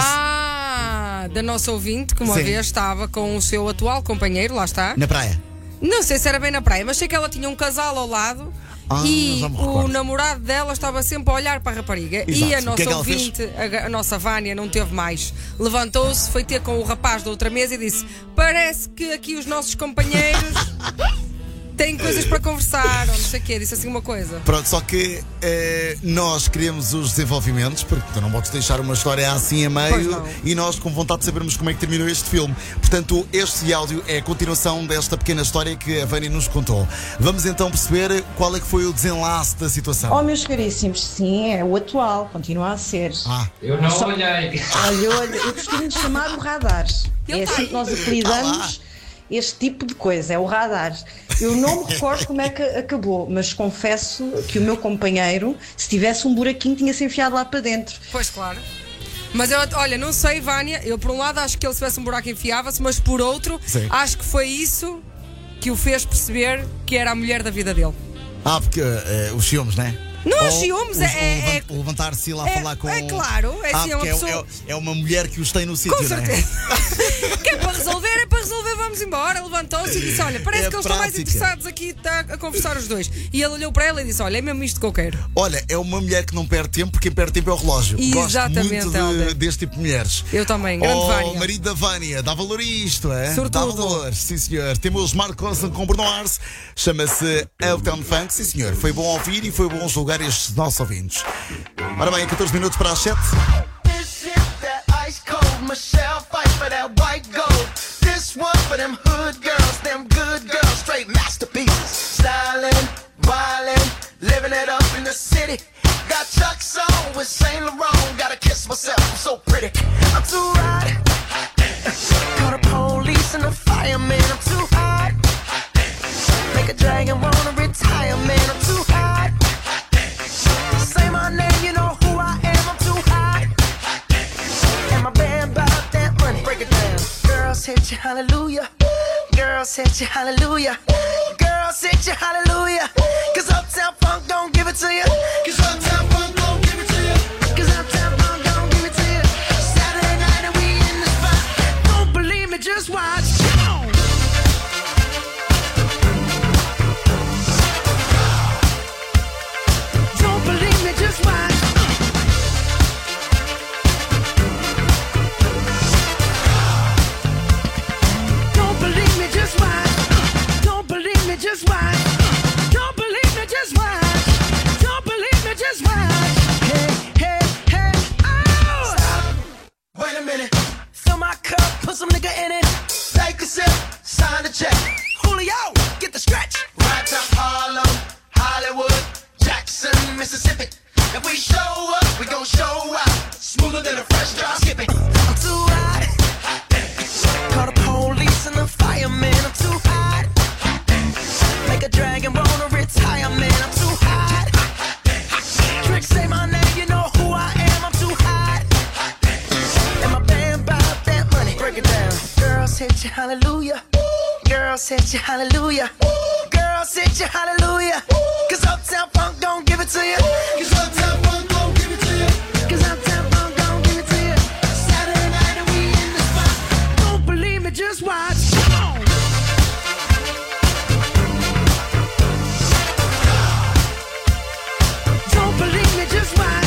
Da nossa ouvinte, que uma vez estava com o seu atual companheiro, lá está. Na praia? Não sei se era bem na praia, mas sei que ela tinha um casal ao lado. E o namorado dela estava sempre a olhar para a rapariga. Exato. E a nossa ouvinte, a nossa Vânia, não teve mais. Levantou-se, foi ter com o rapaz da outra mesa e disse: parece que aqui os nossos companheiros têm coisas para conversar, ou não sei o quê, disse assim uma coisa. Pronto, só que nós queremos os desenvolvimentos, porque tu não podes deixar uma história assim a meio e nós com vontade de sabermos como é que terminou este filme. Portanto, este áudio é a continuação desta pequena história que a Vânia nos contou. Vamos então perceber qual é que foi o desenlace da situação. Oh, meus caríssimos, sim, é o atual, continua a ser. Eu não olhei. Olha, eu costumo chamar o radar. É assim que nós apelidamos este tipo de coisa, é o radar. Eu não me recordo como é que acabou, mas confesso que o meu companheiro, se tivesse um buraquinho, tinha-se enfiado lá para dentro. Pois, claro. Mas eu, olha, não sei, Vânia, eu por um lado acho que ele se tivesse um buraco enfiava-se, mas por outro, acho que foi isso que o fez perceber que era a mulher da vida dele. Porque os ciúmes, não é? Não é ciúmes, o levantar-se e lá falar com... É claro, é assim, uma pessoa... É uma mulher que os tem no sítio, não é? Com certeza. Que é para resolver, vamos embora. Levantou-se e disse: olha, parece que eles estão mais interessados aqui a conversar os dois. E ele olhou para ela e disse: olha, é mesmo isto que eu quero. Olha, é uma mulher que não perde tempo, porque quem perde tempo é o relógio. Exatamente. Gosto muito deste tipo de mulheres. Eu também, grande Vânia. O marido da Vânia, dá valor a isto, é? Sobretudo. Dá valor, sim senhor. Temos Mark Ronson com Bruno Mars, chama-se Uptown Funk, sim senhor. Foi bom ouvir e foi bom julgar estes nossos ouvintes. Ora bem, 14 minutos para as 7. Michelle fight for that white gold. This one for them hood girls, them good girls, straight masterpieces. Stylin', wildin', living it up in the city. Got Chuck's on with Saint Laurent. Gotta kiss myself, I'm so pretty. I'm too hot. Call the police and the fireman. I'm too hot. Make a dragon wanna retire, man. I'm too hot. Say my name, you know who I am. I'm too hot. And my band bought that money. Break it down. Girls hit you, hallelujah. Girls hit you, hallelujah. Girls hit you, hallelujah. Cause Uptown Funk don't give it to you. Cause Uptown Funk don't give it to you. Cause Uptown Funk don't give it to you. Saturday night and we in the spot. Don't believe me, just watch. Don't believe me, just watch. Don't believe me, just watch. Don't believe me, just watch. Don't believe me, just watch. Don't believe me, just watch. Girl, set you hallelujah. Girl, set you hallelujah. Cause Uptown Funk don't give it to you. Cause Uptown Funk don't give it to you. Cause Uptown Funk don't give it to you. Saturday night and we in the spot. Don't believe me, just watch. Come on. Don't believe me, just watch.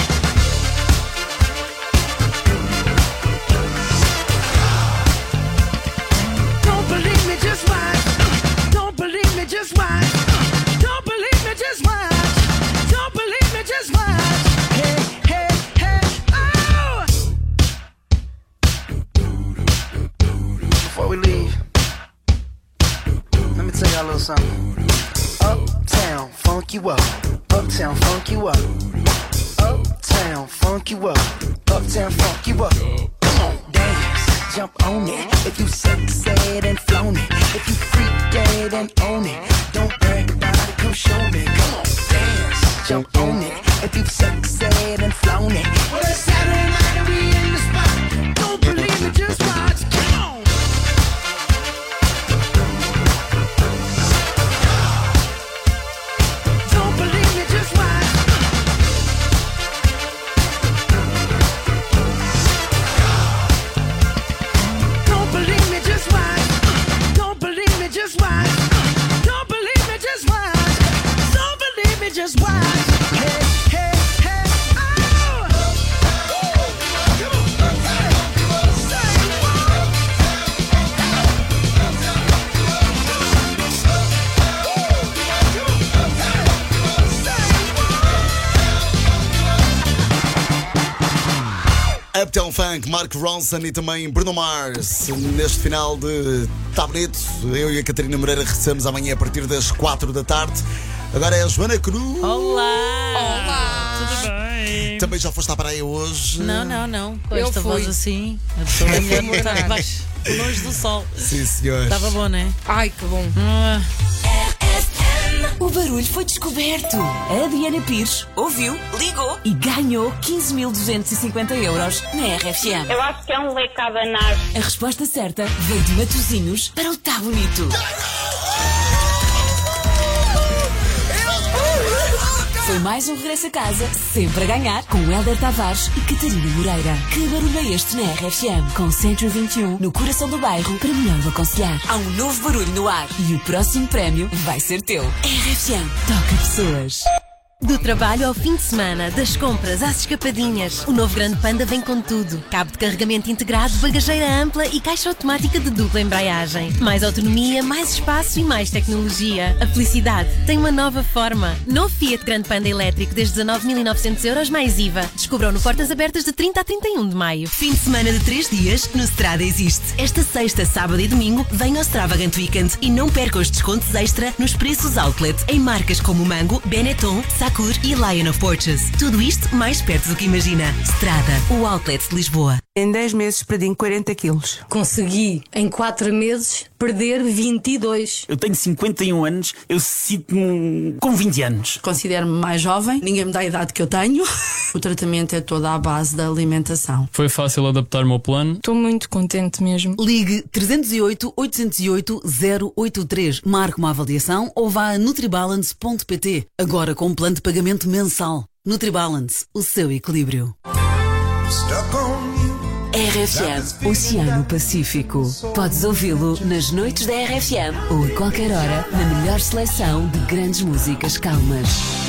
Don't believe me, just watch. Don't believe me, just watch. Don't believe me, just watch. Don't believe me, just watch. Hey, hey, hey, oh! Before we leave, let me tell y'all a little something. Uptown, funk you up. Uptown, funk you up. Uptown, funk you up. Uptown, funk you up. Come on, dance, jump on it. If you sexed and flown it. If you freak dead and own it. Don't brag about it, come show me. Come on, dance, jump on it. If you sexed and flown it. Well, it's Saturday night and we in the spot. Don't believe me, just watch. Come on. Don't believe me, just watch. Don't believe me, just watch. Don't believe me, just watch. Don't believe me, just watch. Don't believe me, just watch. Hey, hey, hey, oh! Uptown Funk, Mark Ronson e também Bruno Mars. Neste final de Tá Bonito, eu e a Catarina Moreira recebemos amanhã a partir das 4 da tarde. Agora é a Joana Cruz. Olá! Tudo bem? Também já foste à praia hoje? Não. Com Eu esta fui. voz assim, a pessoa fui está morar. debaixo, longe do sol. Sim, senhor. Estava bom, não é? Ai, que bom. O barulho foi descoberto. A Diana Pires ouviu, ligou e ganhou 15.250 euros na RFM. Eu acho que é um leque a abanar. A resposta certa veio de Matosinhos para o Tá Bonito. Foi mais um regresso a casa, sempre a ganhar, com Hélder Tavares e Catarina Moreira. Que barulho é este na RFM? Com Centro 21, no coração do bairro, para melhor o aconselhar. Há um novo barulho no ar e o próximo prémio vai ser teu. RFM, toca pessoas. Do trabalho ao fim de semana, das compras às escapadinhas, o novo Grande Panda vem com tudo. Cabo de carregamento integrado, bagageira ampla e caixa automática de dupla embreagem. Mais autonomia, mais espaço e mais tecnologia. A felicidade tem uma nova forma. Novo Fiat Grande Panda elétrico desde 19.900 euros mais IVA. Descubram no Portas Abertas de 30 a 31 de maio. Fim de semana de 3 dias no Strada Existe. Esta sexta, sábado e domingo vem ao Extravagant Weekend e não perca os descontos extra nos preços outlet em marcas como Mango, Benetton, Sakur e Lion of Porches. Tudo isto mais perto do que imagina. Strada, o outlet de Lisboa. Em 10 meses perdi 40 quilos. Consegui, em 4 meses, perder 22. Eu tenho 51 anos, eu sinto-me com 20 anos. Considero-me mais jovem, ninguém me dá a idade que eu tenho. O tratamento é todo à base da alimentação. Foi fácil adaptar-me ao plano. Estou muito contente mesmo. Ligue 308 808 083, marque uma avaliação ou vá a nutribalance.pt. Agora com um plano de pagamento mensal. Nutribalance, o seu equilíbrio. RFM Oceano Pacífico. Podes ouvi-lo nas noites da RFM ou a qualquer hora na melhor seleção de grandes músicas calmas.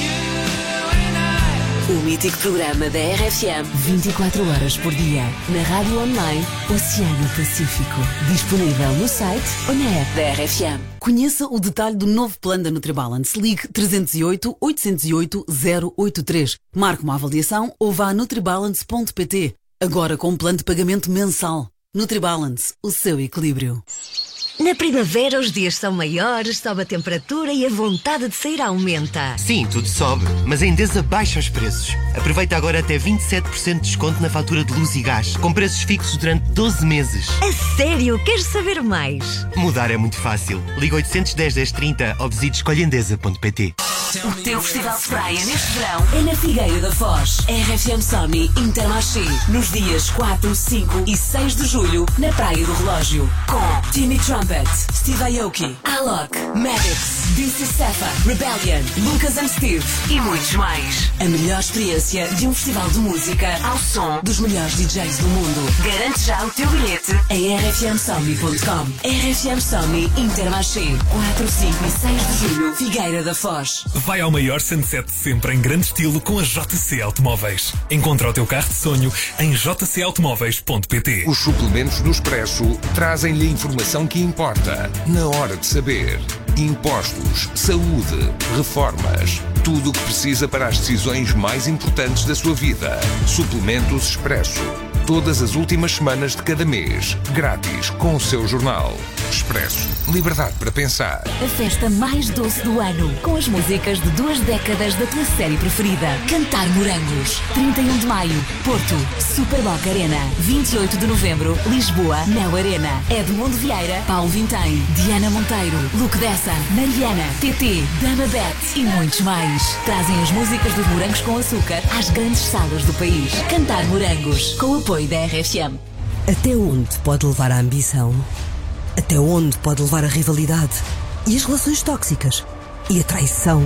O mítico programa da RFM 24 horas por dia. Na rádio online Oceano Pacífico. Disponível no site ou na app da RFM. Conheça o detalhe do novo plano da Nutribalance. Ligue 308 808 083. Marque uma avaliação ou vá a nutribalance.pt. Agora com um plano de pagamento mensal. Nutribalance, o seu equilíbrio. Na primavera os dias são maiores, sobe a temperatura e a vontade de sair aumenta. Sim, tudo sobe, mas a Endesa baixa os preços. Aproveita agora até 27% de desconto na fatura de luz e gás, com preços fixos durante 12 meses. A sério? Queres saber mais? Mudar é muito fácil. Liga 810 1030 ou visite escolhaendesa.pt. O teu festival de praia neste verão é na Figueira da Foz. RFM Somni Intermarché. Nos dias 4, 5 e 6 de julho, na Praia do Relógio. Com Timmy Trumpet, Steve Aoki, Alok, Maddox, DC Safa, Rebellion, Lucas and Steve e muitos mais. A melhor experiência de um festival de música ao som dos melhores DJs do mundo. Garante já o teu bilhete em rfmsomni.com. RFM Somni Intermarché. 4, 5 e 6 de julho, Figueira da Foz. Vai ao maior sunset de sempre em grande estilo com a JC Automóveis. Encontra o teu carro de sonho em jcautomóveis.pt. Os suplementos do Expresso trazem-lhe a informação que importa na hora de saber. Impostos, saúde, reformas, tudo o que precisa para as decisões mais importantes da sua vida. Suplementos Expresso. Todas as últimas semanas de cada mês, grátis com o seu jornal. Expresso. Liberdade para pensar. A festa mais doce do ano, com as músicas de 2 décadas da tua série preferida. Cantar Morangos. 31 de maio, Porto, Superboc Arena. 28 de novembro, Lisboa, Neo Arena. Edmundo Vieira, Paulo Vintém, Diana Monteiro, Luke Dessa, Mariana, TT, Dama Bet e muitos mais. Trazem as músicas dos Morangos com Açúcar às grandes salas do país. Cantar Morangos, com o apoio da RFM. Até onde pode levar a ambição? Até onde pode levar a rivalidade? E as relações tóxicas? E a traição?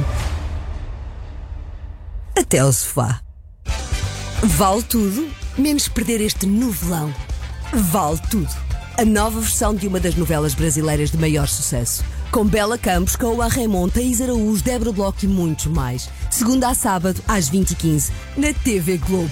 Até ao sofá. Vale tudo, menos perder este novelão. Vale tudo. A nova versão de uma das novelas brasileiras de maior sucesso. Com Bela Campos, Coa Raymond, Thaís Araújo, Débora Bloch e muitos mais. Segunda a sábado, às 20h15, na TV Globo.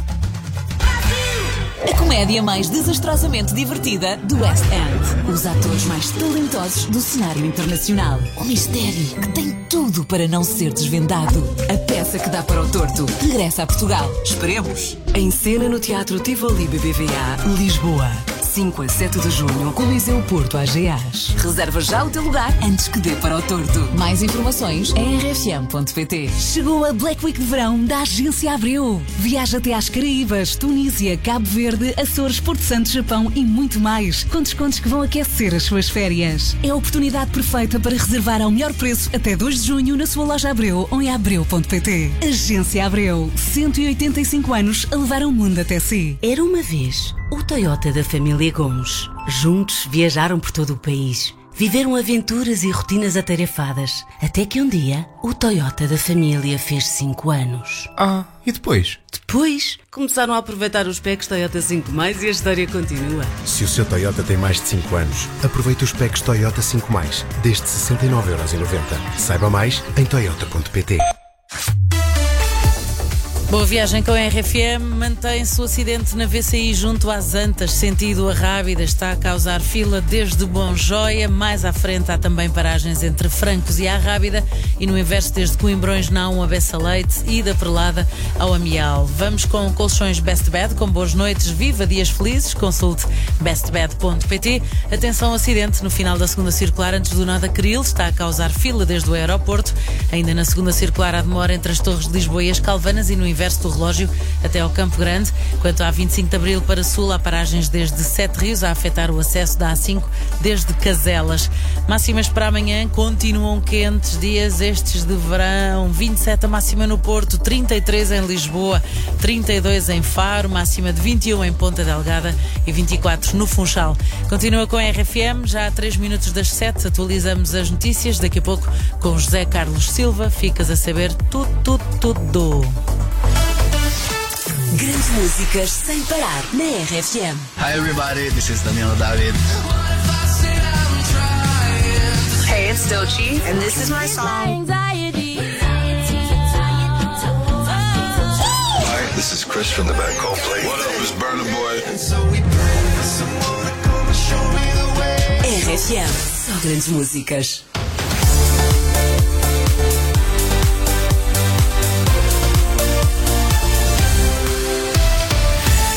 A comédia mais desastrosamente divertida do West End. Os atores mais talentosos do cenário internacional. Um mistério que tem tudo para não ser desvendado. A peça que dá para o torto regressa a Portugal. Esperemos. Em cena no Teatro Tivoli BBVA, Lisboa. 5 a 7 de junho, Coliseu Porto AGAs. Reserva já o teu lugar antes que dê para o torto. Mais informações em rfm.pt. Chegou a Black Week de verão da Agência Abreu. Viaja até às Caraíbas, Tunísia, Cabo Verde, Açores, Porto Santo, Japão e muito mais, com descontos que vão aquecer as suas férias. É a oportunidade perfeita para reservar ao melhor preço até 2 de junho na sua loja Abreu ou em abreu.pt. Agência Abreu, 185 anos a levar o mundo até si. Era uma vez o Toyota da família Gomes. Juntos viajaram por todo o país. Viveram aventuras e rotinas atarefadas. Até que um dia, o Toyota da família fez 5 anos. Ah, e depois? Depois, começaram a aproveitar os packs Toyota 5+, e a história continua. Se o seu Toyota tem mais de 5 anos, aproveite os packs Toyota 5+, desde 69,90€. Saiba mais em toyota.pt. Boa viagem com a RFM. Mantém-se o acidente na VCI junto às Antas, sentido a Rábida. Está a causar fila desde Bonjoia. Mais à frente há também paragens entre Francos e a Rábida. E no inverso, desde Coimbrões não a Bessa Leite e da Perlada ao Amial. Vamos com colchões Best Bed, com boas noites, viva dias felizes. Consulte bestbed.pt. Atenção, acidente no final da segunda circular antes do nó da Cril. Está a causar fila desde o aeroporto. Ainda na segunda circular há demora entre as Torres de Lisboa e as Calvanas e no inverso do relógio até ao Campo Grande. Quanto à 25 de Abril para Sul, há paragens desde Sete Rios a afetar o acesso da A5 desde Caselas. Máximas para amanhã continuam quentes, dias estes de verão. 27 a máxima no Porto, 33 em Lisboa, 32 em Faro, máxima de 21 em Ponta Delgada e 24 no Funchal. Continua com a RFM, já a 3 minutos das 7, atualizamos as notícias. Daqui a pouco com José Carlos Silva, ficas a saber tudo. Grandes músicas sem parar na RFM. Hi everybody, this is Daniel David. Hey, it's Doechii, and this is my song. Hi, this is Chris from the band Coldplay. What up, it's Burna Boy. RFM, só grandes músicas.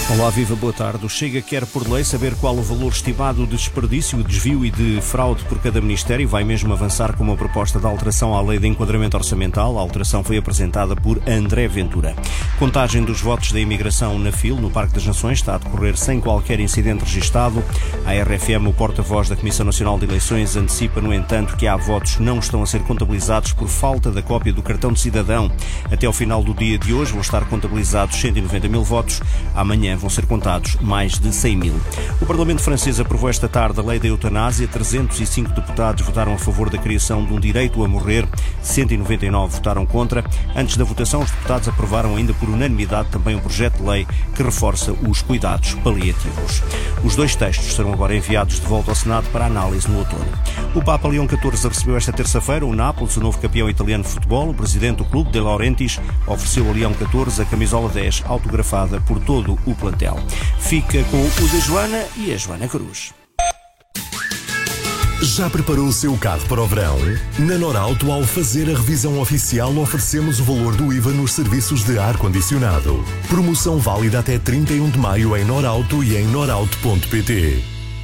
Olá, viva, boa tarde. O Chega quer, por lei, saber qual o valor estimado de desperdício, desvio e de fraude por cada ministério e vai mesmo avançar com uma proposta de alteração à lei de enquadramento orçamental. A alteração foi apresentada por André Ventura. Contagem dos votos da imigração na FIL, no Parque das Nações, está a decorrer sem qualquer incidente registado. A RFM, o porta-voz da Comissão Nacional de Eleições, antecipa, no entanto, que há votos que não estão a ser contabilizados por falta da cópia do cartão de cidadão. Até ao final do dia de hoje vão estar contabilizados 190 mil votos. Amanhã vão ser contados mais de 100 mil. O Parlamento francês aprovou esta tarde a lei da eutanásia. 305 deputados votaram a favor da criação de um direito a morrer. 199 votaram contra. Antes da votação, os deputados aprovaram ainda por unanimidade também um projeto de lei que reforça os cuidados paliativos. Os dois textos serão agora enviados de volta ao Senado para análise no outono. O Papa Leão XIV recebeu esta terça-feira o Nápoles, o novo campeão italiano de futebol. O presidente do clube, De Laurentiis, ofereceu a Leão XIV a camisola 10 autografada por todo o plantel. Fica com o da Joana e a Joana Cruz. Já preparou o seu carro para o verão? Na Norauto, ao fazer a revisão oficial, oferecemos o valor do IVA nos serviços de ar-condicionado. Promoção válida até 31 de maio em Norauto e em norauto.pt.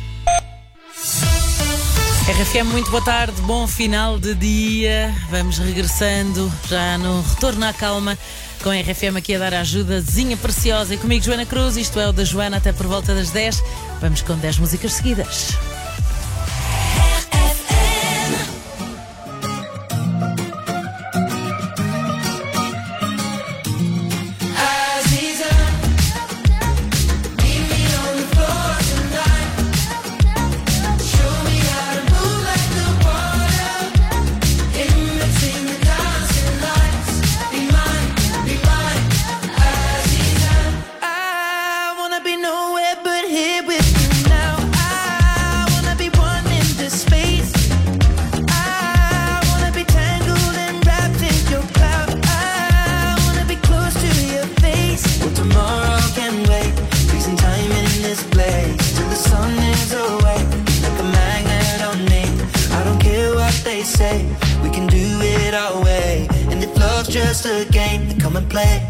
RFM, muito boa tarde, bom final de dia. Vamos regressando já no retorno à calma, com a RFM aqui a dar a ajudazinha preciosa. E comigo, Joana Cruz, isto é o da Joana até por volta das 10. Vamos com 10 músicas seguidas. Just a game to come and play.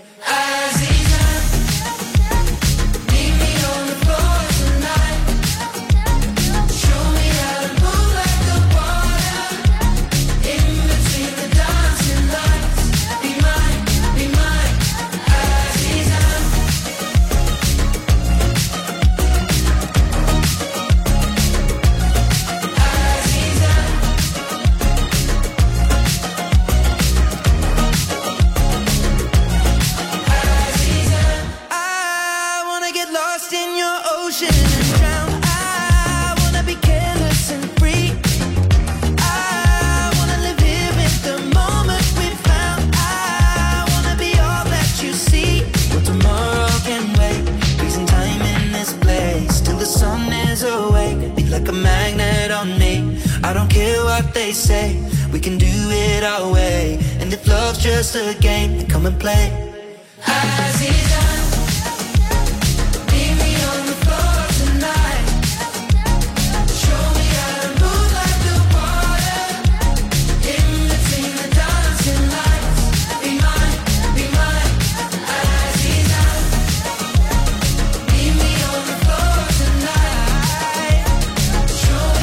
They say we can do it our way, and if love's just a game, then come and play. Azizan.